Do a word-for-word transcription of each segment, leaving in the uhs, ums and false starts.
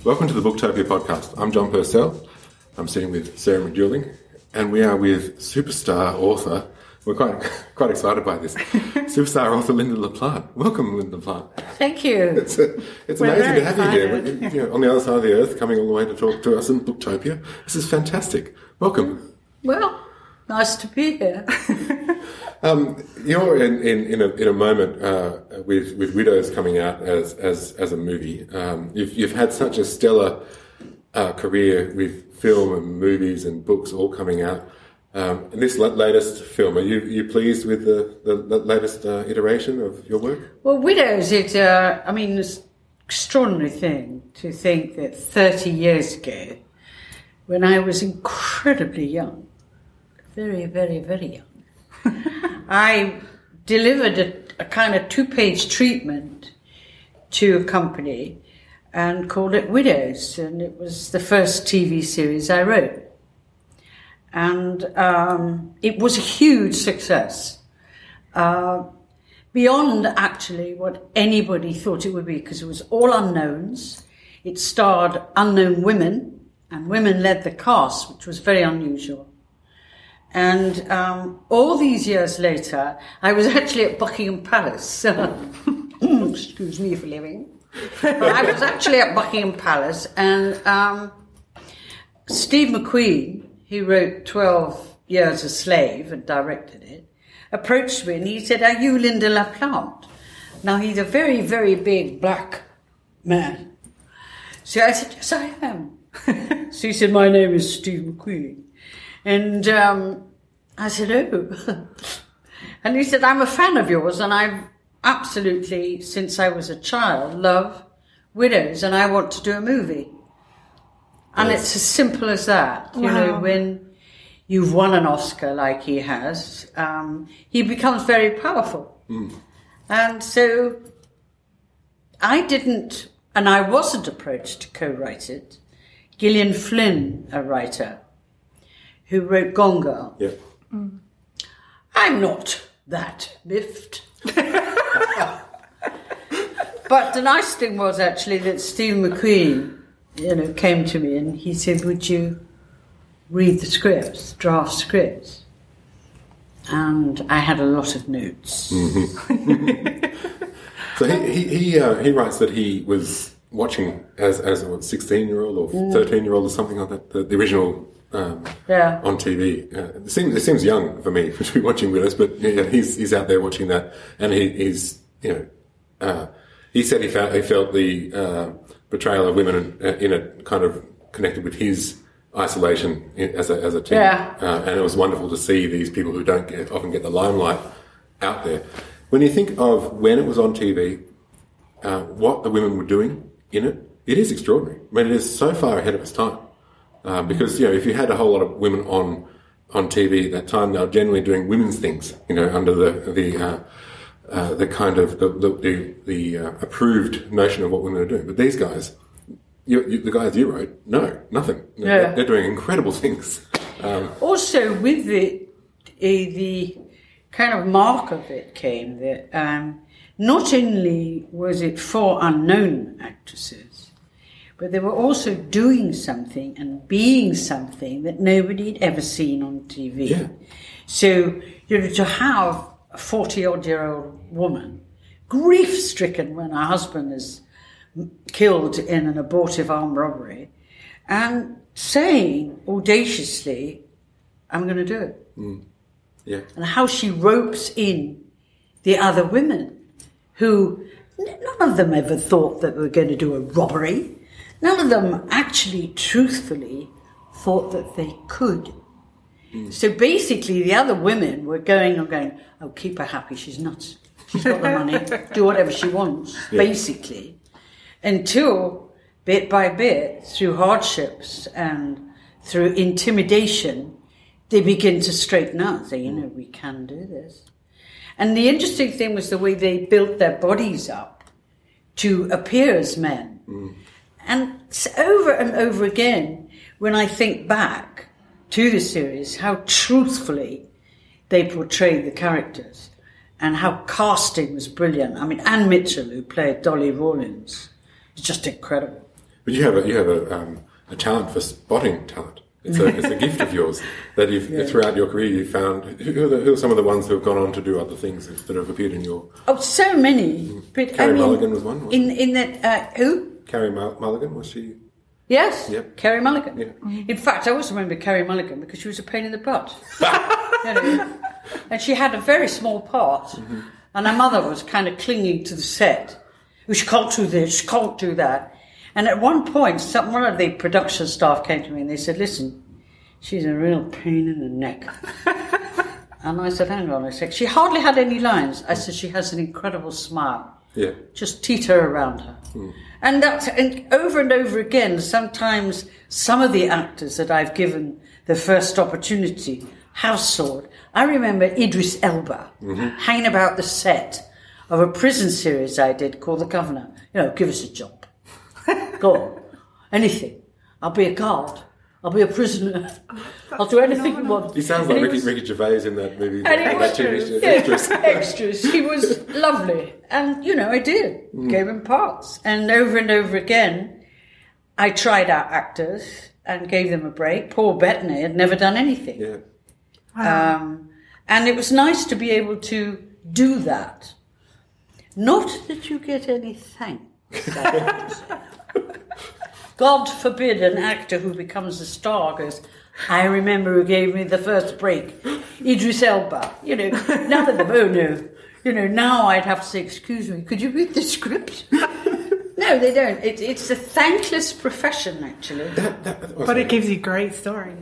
Welcome to the Booktopia podcast. I'm John Purcell. I'm sitting with Sarah McDouling, and we are with superstar author. We're quite quite excited by this. Superstar author Lynda La Plante. Welcome, Lynda La Plante. Thank you. It's a, it's We're amazing to have excited. you here. You know, on the other side of the earth, coming all the way to talk to us in Booktopia. This is fantastic. Welcome. Well, nice to be here. Um, you're in, in, in, a, in a moment uh, with with Widows coming out as as, as a movie. Um, you've you've had such a stellar uh, career with film and movies and books all coming out. Um, and this la- latest film, are you you pleased with the, the, the latest uh, iteration of your work? Well, Widows, it's, uh, I mean, it's an extraordinary thing to think that thirty years ago, when I was incredibly young, very, very, very young, I delivered a, a kind of two-page treatment to a company and called it Widows, and it was the first T V series I wrote. And um, it was a huge success, uh, beyond actually what anybody thought it would be, because it was all unknowns. It starred unknown women, and women led the cast, which was very unusual. And um, all these years later, I was actually at Buckingham Palace. Excuse me for living. But I was actually at Buckingham Palace, and um, Steve McQueen, who wrote twelve years a Slave and directed it, approached me and he said, "Are you Lynda La Plante?" Now, he's a very, very big black man. So I said, "Yes, I am." So he said, "My name is Steve McQueen." And um, I said, "Oh." And he said, "I'm a fan of yours, and I've absolutely, since I was a child, love widows, and I want to do a movie." And yes. It's as simple as that. You wow. know, when you've won an Oscar like he has, um, he becomes very powerful. Mm. And so I didn't, and I wasn't approached to co-write it. Gillian Flynn, a writer, who wrote Gone Girl. Yeah. Mm. I'm not that miffed. But the nice thing was actually that Steve McQueen, you know, came to me and he said, "Would you read the scripts, draft scripts?" And I had a lot of notes. Mm-hmm. So he he he, uh, he writes that he was watching as as a sixteen-year-old or thirteen-year-old or something like that, the, the original um, yeah. on T V. Uh, it seems it seems young for me to be watching with us, but yeah, he's he's out there watching that, and he, he's you know uh, he said he felt he felt the uh, portrayal of women in, in it kind of connected with his isolation in, as a as a teen, yeah. uh, and it was wonderful to see these people who don't get, often get the limelight out there. When you think of when it was on T V, uh, what the women were doing in it, it is extraordinary. I mean, it is so far ahead of its time. Uh, because, you know, if you had a whole lot of women on on T V at that time, they were generally doing women's things, you know, under the the uh, uh, the kind of the the, the, the uh, approved notion of what women are doing. But these guys, you, you, the guys you wrote, no, nothing. Yeah. They're, they're doing incredible things. Um, also, with the the kind of mark of it came that um, not only was it for unknown actresses, but they were also doing something and being something that nobody had ever seen on T V. Yeah. So, you know, to have a forty-odd-year-old woman, grief-stricken when her husband is killed in an abortive armed robbery, and saying audaciously, "I'm going to do it." Mm. Yeah. And how she ropes in the other women who, none of them ever thought that they were going to do a robbery. None of them actually, truthfully, thought that they could. Mm. So basically, the other women were going and going, "Oh, keep her happy, she's nuts. She's got the money, do whatever she wants," yeah. basically. Until, bit by bit, through hardships and through intimidation, they begin to straighten out, say, you know, we can do this. And the interesting thing was the way they built their bodies up to appear as men. Mm. And over and over again, when I think back to the series, how truthfully they portrayed the characters and how casting was brilliant. I mean, Anne Mitchell, who played Dolly Rawlins, is just incredible. But you have a you have a um, a talent for spotting talent. It's a it's a gift of yours that you've Yeah. throughout your career you've found. Who are, the, who are some of the ones who have gone on to do other things that have appeared in your? Oh, so many. But Carey I mean, Mulligan was one, wasn't In in that uh, who? Carey Mull- Mulligan was she? Yes, Yep. Carey Mulligan. Yeah. In fact, I always remember Carey Mulligan because she was a pain in the butt. You know, and she had a very small part, mm-hmm. and her mother was kind of clinging to the set. Oh, she can't do this, she can't do that. And at one point, some, one of the production staff came to me and they said, listen, she's a real pain in the neck. And I said, hang on a sec. She hardly had any lines. I said, she has an incredible smile. Yeah. Just teeter around her. Mm. And that's, and over and over again, sometimes some of the actors that I've given the first opportunity have soared. I remember Idris Elba mm-hmm. hanging about the set of a prison series I did called The Governor. You know, give us a job. Go on. Anything. I'll be a guard. I'll be a prisoner. I'll do anything you want. He sounds like he Ricky, was, Ricky Gervais in that movie. And that, he was, that T V show. yeah, Extras. extras. He was lovely. And, you know, I did. Mm. Gave him parts. And over and over again, I tried out actors and gave them a break. Paul Bettany had never done anything. Yeah. Wow. Um, and it was nice to be able to do that. Not that you get any thanks. God forbid an actor who becomes a star goes, I remember who gave me the first break, Idris Elba. You know, none of them, oh no. You know, now I'd have to say, excuse me, could you read the script? No, they don't. It, it's a thankless profession, actually. That, that, but it gives you great stories.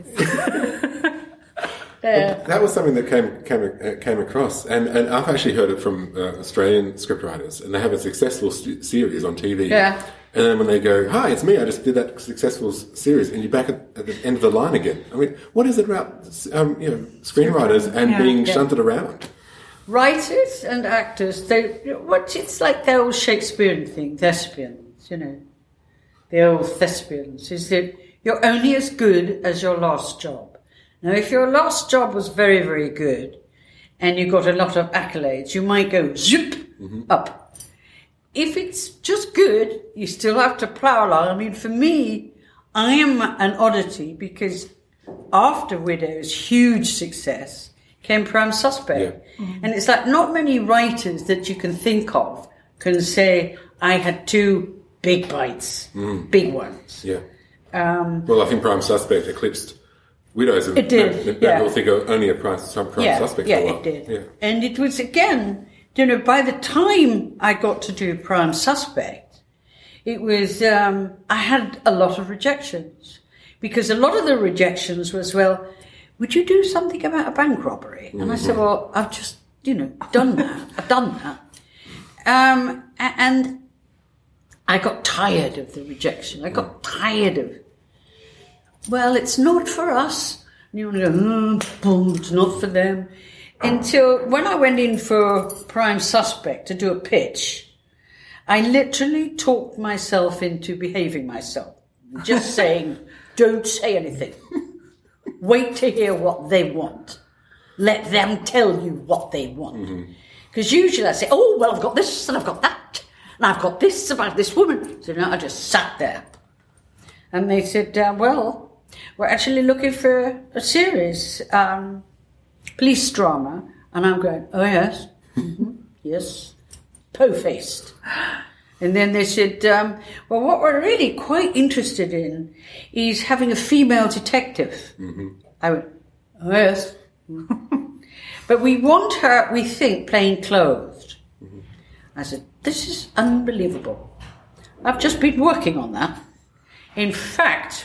Uh, that was something that came came uh, came across, and, and I've actually heard it from uh, Australian scriptwriters, and they have a successful st- series on T V. Yeah. And then when they go, "Hi, it's me. I just did that successful s- series," and you're back at, at the end of the line again. I mean, what is it about um, you know screenwriters and yeah. being yeah. shunted around? Writers and actors, they what it's like the old Shakespearean thing, thespians. You know, the old thespians is that you're only as good as your last job. Now, if your last job was very, very good and you got a lot of accolades, you might go zip mm-hmm. up. If it's just good, you still have to plow along. I mean, for me, I am an oddity because after Widow's huge success came Prime Suspect. Yeah. Mm-hmm. And it's like not many writers that you can think of can say, I had two big bites, mm. big ones. Yeah. Um, well, I think Prime Suspect eclipsed Widows. It did, That yeah. people think of only a prime, some prime yeah, suspect yeah, for a while. it did. Yeah. And it was, again, you know, by the time I got to do Prime Suspect, it was, um, I had a lot of rejections. Because a lot of the rejections was, well, would you do something about a bank robbery? And mm-hmm. I said, well, I've just, you know, done that. I've done that. Um, and I got tired of the rejection. I got tired of well, it's not for us. And you want to go, oh, boom, it's not for them. Until when I went in for Prime Suspect to do a pitch, I literally talked myself into behaving myself. Just saying, don't say anything. Wait to hear what they want. Let them tell you what they want. Because mm-hmm. usually I say, oh, well, I've got this and I've got that. And I've got this about this woman. So now I just sat there. And they said, uh, well, we're actually looking for a series, um, police drama. And I'm going, oh, yes, mm-hmm. yes, po-faced. And then they said, um, well, what we're really quite interested in is having a female detective. Mm-hmm. I went, oh, yes. But we want her, we think, plain clothed. Mm-hmm. I said, this is unbelievable. I've just been working on that. In fact,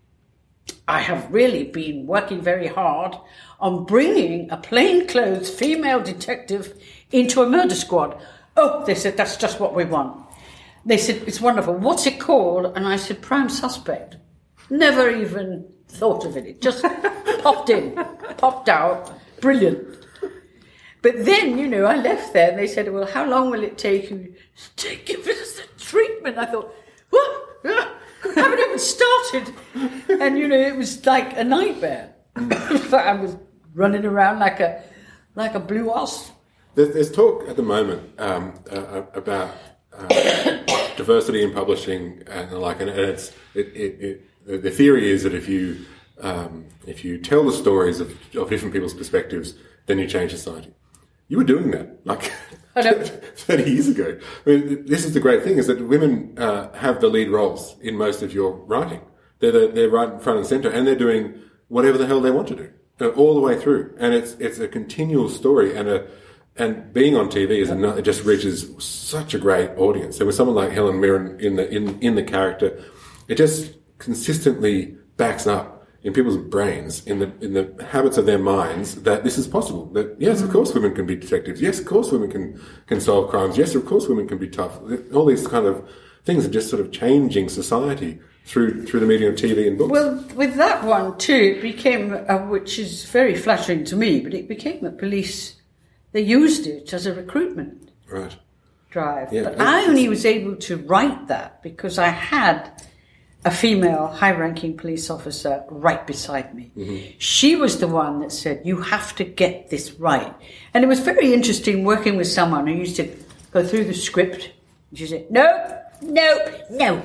I have really been working very hard on bringing a plainclothes female detective into a murder squad. Oh, they said, that's just what we want. They said, it's wonderful. What's it called? And I said, Prime Suspect. Never even thought of it. It just popped in, popped out. Brilliant. But then, you know, I left there and they said, well, how long will it take you to give us the treatment? I thought, what? I haven't even started. And, you know, it was like a nightmare. I was running around like a like a blue wasp. There's, there's talk at the moment um, uh, about uh, diversity in publishing and the like, and it's it, it, it the theory is that if you um, if you tell the stories of, of different people's perspectives, then you change society. You were doing that like thirty years ago. I mean, this is the great thing: is that women uh, have the lead roles in most of your writing. They're the, they're right in front and center, and they're doing whatever the hell they want to do uh, all the way through. And it's it's a continual story, and a and being on T V is another, it just reaches such a great audience. And with someone like Helen Mirren in the in in the character, it just consistently backs up in people's brains, in the in the habits of their minds, that this is possible. That yes, of course, women can be detectives. Yes, of course, women can can solve crimes. Yes, of course, women can be tough. All these kind of things are just sort of changing society through through the medium of T V and books. Well, with that one too, it became, uh, which is very flattering to me, but it became a police. They used it as a recruitment right. drive. Yeah, but I only was able to write that because I had a female high-ranking police officer right beside me. Mm-hmm. She was the one that said, you have to get this right. And it was very interesting working with someone who used to go through the script. And she said, no, no, no.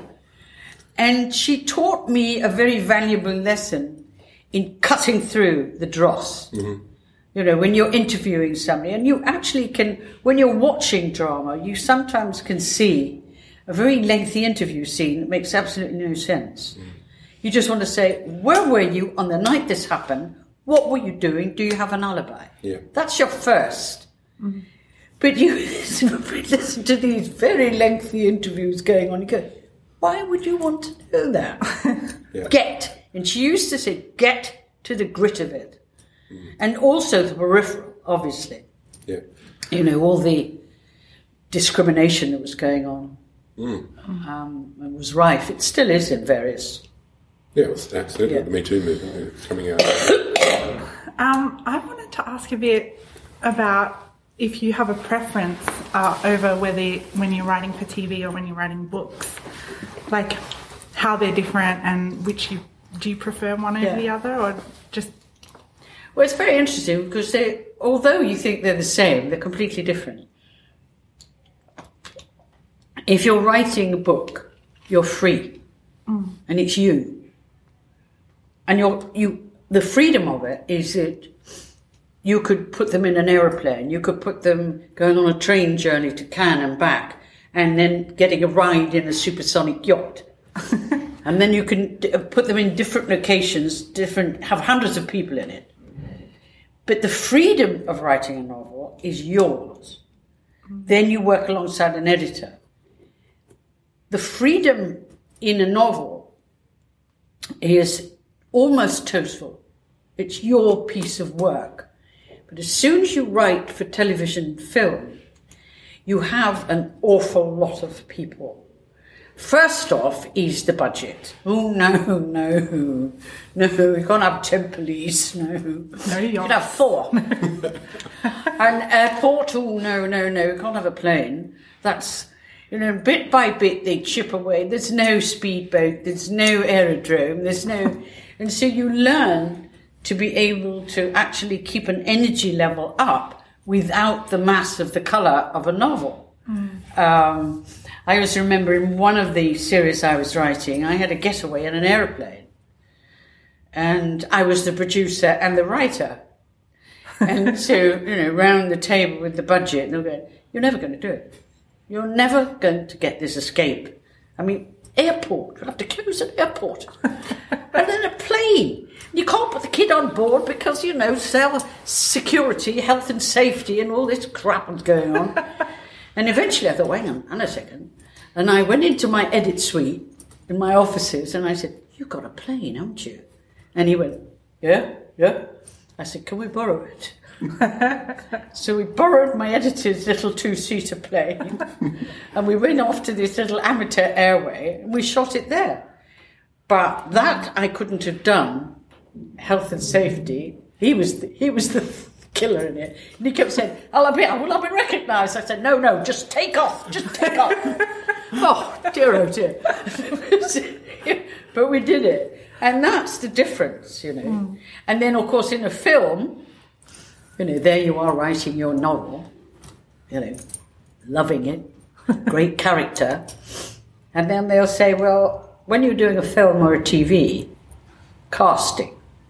And she taught me a very valuable lesson in cutting through the dross. Mm-hmm. You know, when you're interviewing somebody, and you actually can, when you're watching drama, you sometimes can see a very lengthy interview scene that makes absolutely no sense. Mm. You just want to say, where were you on the night this happened? What were you doing? Do you have an alibi? Yeah. That's your first. Mm-hmm. But you listen to these very lengthy interviews going on, you go, why would you want to know that? Yeah. Get. And she used to say, get to the grit of it. Mm. And also the peripheral, obviously. Yeah. You know, all the discrimination that was going on. Mm. Um, it was rife. It still is in various. Yeah, it was absolutely. Yeah. The Me Too movement is coming out. um, I wanted to ask a bit about if you have a preference uh, over whether when you're writing for T V or when you're writing books, like how they're different and which you do you prefer one over yeah. the other, or just. Well, it's very interesting because they, although you think they're the same, they're completely different. If you're writing a book, you're free, mm. and it's you. And you're, you, the freedom of it is that you could put them in an aeroplane, you could put them going on a train journey to Cannes and back, and then getting a ride in a supersonic yacht. And then you can d- put them in different locations, different, have hundreds of people in it. But the freedom of writing a novel is yours. Mm. Then you work alongside an editor. The freedom in a novel is almost total. It's your piece of work. But as soon as you write for television, film, you have an awful lot of people. First off is the budget. Oh, no, no, no, we can't have ten police, no. No, you can have four. An airport, oh, no, no, no, we can't have a plane. That's... You know, bit by bit they chip away. There's no speedboat, there's no aerodrome, there's no... And so you learn to be able to actually keep an energy level up without the mass of the colour of a novel. Mm. Um, I always remember in one of the series I was writing, I had a getaway in an aeroplane. And I was the producer and the writer. And so, you know, round the table with the budget, and they'll go, you're never going to do it. You're never going to get this escape. I mean, airport. You'll have to close an airport. And then a plane. You can't put the kid on board because, you know, cell security, health and safety and all this crap was going on. And eventually I thought, wait on, on a second. And I went into my edit suite in my offices and I said, you've got a plane, haven't you? And he went, yeah, yeah. I said, can we borrow it? So we borrowed my editor's little two-seater plane and we went off to this little amateur airway and we shot it there. But that I couldn't have done, health and safety. He was the, he was the killer in it. And he kept saying, I'll be, will I be recognised? I said, no, no, just take off, just take off. Oh, dear, oh, dear. But we did it. And that's the difference, you know. Mm. And then, of course, in a film... You know, there you are writing your novel, you know, loving it, great character, And then they'll say, well, when you're doing a film or a T V, casting.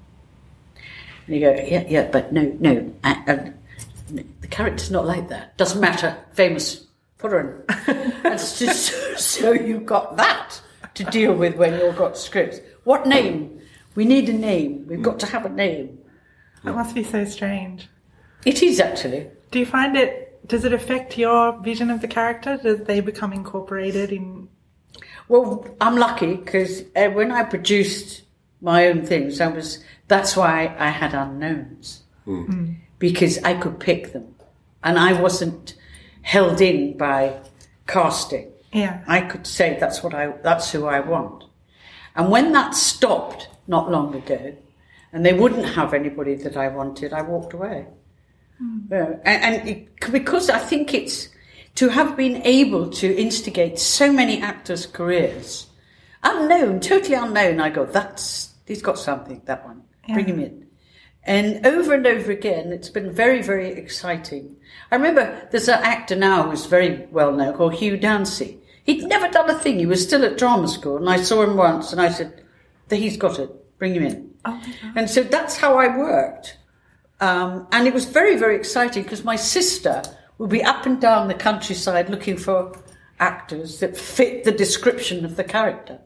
And you go, yeah, yeah, but no, no, I, I, the character's not like that. Doesn't matter, famous, put her in. And so, so you've got that to deal with when you've got scripts. What name? We need a name. We've got to have a name. That must be so strange. It is, actually. Do you find it, does it affect your vision of the character? Do they become incorporated in... Well, I'm lucky because uh, when I produced my own things, I was, that's why I had unknowns. Mm. Mm. Because I could pick them. And I wasn't held in by casting. Yeah. I could say that's what I, that's who I want. And when that stopped not long ago, and they wouldn't have anybody that I wanted, I walked away. Mm. Uh, and and it, because I think it's, to have been able to instigate so many actors' careers, unknown, totally unknown, I go, that's, he's got something, that one, yeah. Bring him in. And over and over again, it's been very, very exciting. I remember there's an actor now who's very well known called Hugh Dancy. He'd never done a thing. He was still at drama school, and I saw him once, and I said, he's got it, bring him in. Oh, and so that's how I worked. Um, and it was very, very exciting because my sister would be up and down the countryside looking for actors that fit the description of the character.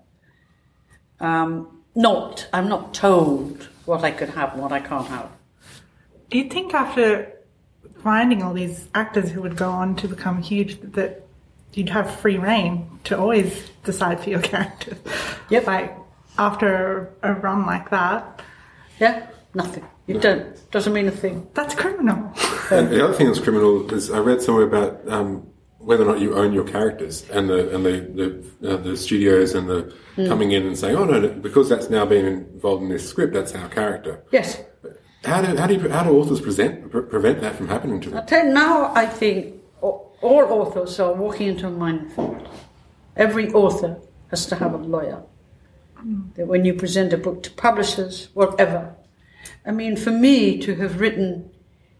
Um, not, I'm not told what I could have and what I can't have. Do you think after finding all these actors who would go on to become huge that you'd have free reign to always decide for your characters? Yep. Like after a run like that? Yeah, nothing. You no. don't. Doesn't mean a thing. That's criminal. And the other thing that's criminal is I read somewhere about um, whether or not you own your characters, and the and the the, uh, the studios and the mm. coming in and saying, oh no, because that's now being involved in this script, that's our character. Yes. How do how do you, how do authors present pre- prevent that from happening to them? I tell you, now I think all authors are walking into a minefield. Every author has to have a lawyer. Mm. That when you present a book to publishers, whatever. I mean, for me to have written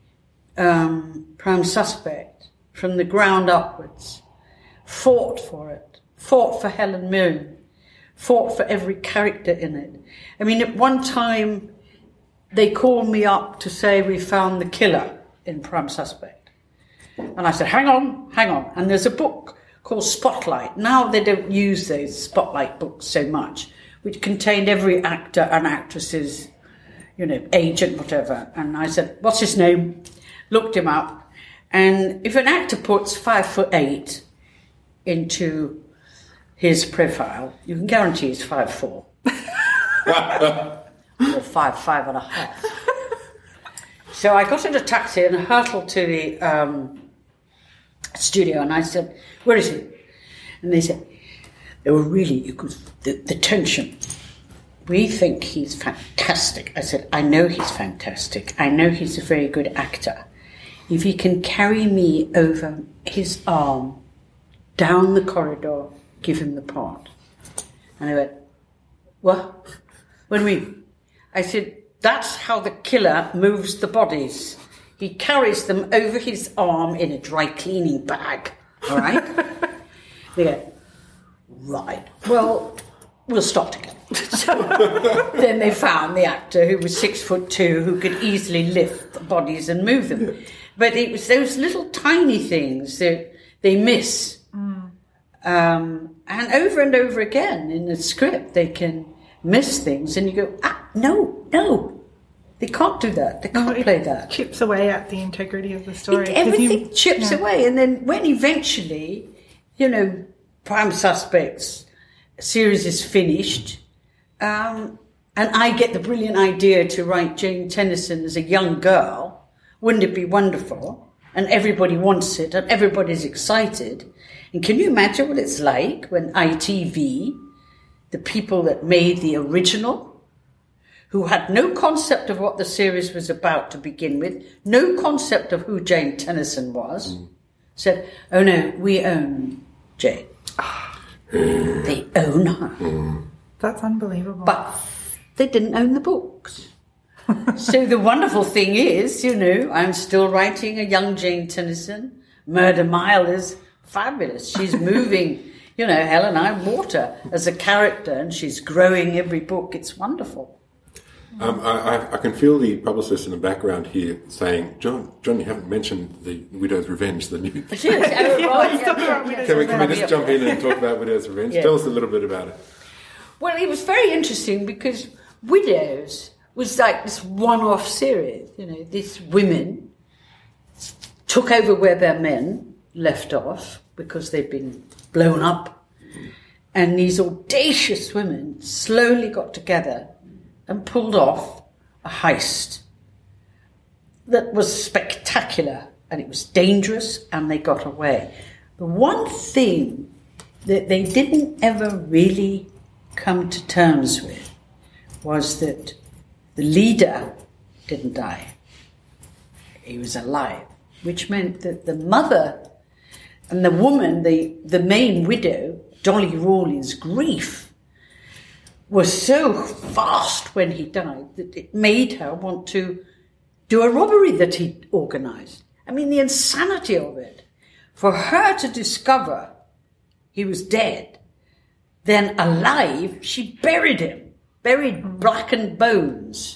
um, Prime Suspect from the ground upwards, fought for it, fought for Helen Mirren, fought for every character in it. I mean, at one time, they called me up to say we found the killer in Prime Suspect. And I said, hang on, hang on. And there's a book called Spotlight. Now they don't use those Spotlight books so much, which contained every actor and actress's, you know, agent, whatever. And I said, what's his name? Looked him up. And if an actor puts five foot eight into his profile, you can guarantee he's five four. Or five, five and a half. So I got in a taxi and hurtled to the um, studio, and I said, where is he? And they said, they were really, you could, the, the tension. We think he's fantastic. I said, I know he's fantastic. I know he's a very good actor. If he can carry me over his arm down the corridor, give him the part. And I went, what? What do you mean? I said, that's how the killer moves the bodies. He carries them over his arm in a dry cleaning bag. All right? They go, right. Well, we'll start again. So then they found the actor who was six foot two, who could easily lift the bodies and move them. But it was those little tiny things that they miss. Mm. Um, and over and over again in the script, they can miss things, and you go, ah, no, no. They can't do that. They can't no, play that. Chips away at the integrity of the story. It, everything you, chips yeah. away. And then when eventually, you know, Prime Suspects series is finished, um, and I get the brilliant idea to write Jane Tennyson as a young girl, wouldn't it be wonderful? And everybody wants it, and everybody's excited. And can you imagine what it's like when I T V, the people that made the original, who had no concept of what the series was about to begin with, no concept of who Jane Tennyson was, mm. said, oh no, we own Jane. They own her. Mm. That's unbelievable. But they didn't own the books. So the wonderful thing is, you know, I'm still writing a young Jane Tennyson. Murder Mile is fabulous. She's moving You know, Helen, I bought her as a character, and she's growing every book. It's wonderful. Um, I, I, I can feel the publicist in the background here saying, John, John, you haven't mentioned the Widow's Revenge, the new... Yes, oh, right, let's talk yeah, about yeah, Widow's Can we, can we yeah. just jump in and talk about Widow's Revenge? Yeah. Tell us a little bit about it. Well, it was very interesting because Widows was like this one-off series. You know, these women took over where their men left off because they'd been blown up. And these audacious women slowly got together and pulled off a heist that was spectacular, and it was dangerous, and they got away. The one thing that they didn't ever really come to terms with was that the leader didn't die. He was alive, which meant that the mother and the woman, the, the main widow, Dolly Rawlins' grief was so fast when he died that it made her want to do a robbery that he'd organised. I mean, the insanity of it. For her to discover he was dead, then alive, she buried him, buried blackened bones.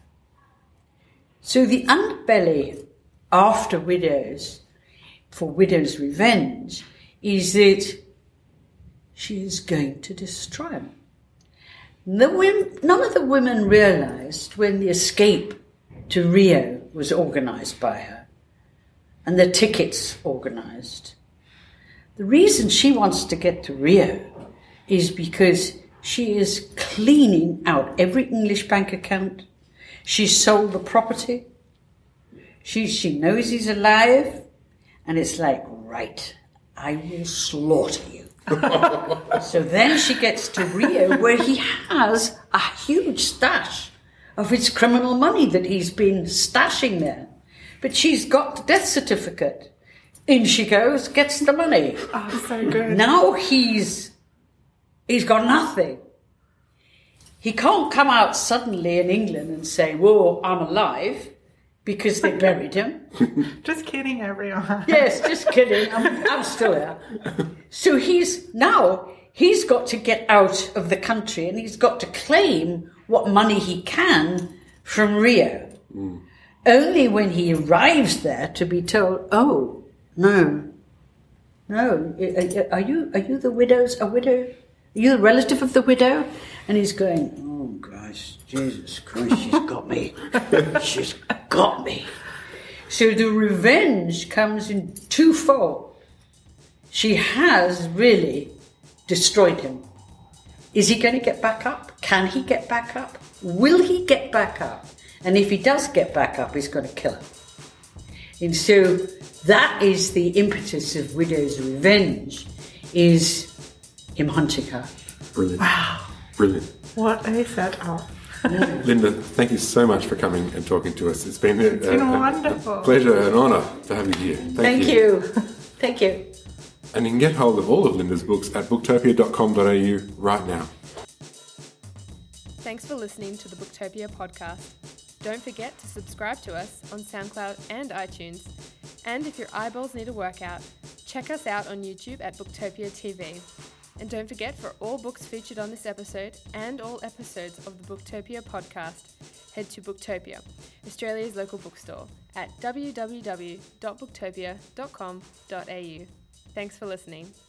So the underbelly after Widows, for Widow's Revenge, is that she is going to destroy him. The women, none of the women realised when the escape to Rio was organised by her and the tickets organised. The reason she wants to get to Rio is because she is cleaning out every English bank account. She's sold the property. She, she knows he's alive. And it's like, right, I will slaughter you. So then she gets to Rio, where he has a huge stash of his criminal money that he's been stashing there. But she's got the death certificate. In she goes, gets the money. Oh, so good. Now he's he's got nothing. He can't come out suddenly in England and say, whoa, I'm alive, because they buried him. Just kidding, everyone. Yes, just kidding. I'm, I'm still here. So he's now, he's got to get out of the country, and he's got to claim what money he can from Rio. Mm. Only when he arrives there to be told, oh, no, no, are you, are you the widow's, a widow? Are you the relative of the widow? And he's going, oh, gosh, Jesus Christ, she's got me. She's got me. So the revenge comes in twofold. She has really destroyed him. Is he going to get back up? Can he get back up? Will he get back up? And if he does get back up, he's going to kill her. And so that is the impetus of Widow's Revenge, is him hunting her. Brilliant. Wow. Brilliant. What a setup. Linda, thank you so much for coming and talking to us. It's been, it's a, been a, wonderful. a pleasure and honour to have you here. Thank, Thank you. you. Thank you. And you can get hold of all of Linda's books at booktopia dot com dot a u right now. Thanks for listening to the Booktopia podcast. Don't forget to subscribe to us on SoundCloud and iTunes. And if your eyeballs need a workout, check us out on YouTube at Booktopia T V. And don't forget, for all books featured on this episode and all episodes of the Booktopia podcast, head to Booktopia, Australia's local bookstore, at w w w dot booktopia dot com dot a u. Thanks for listening.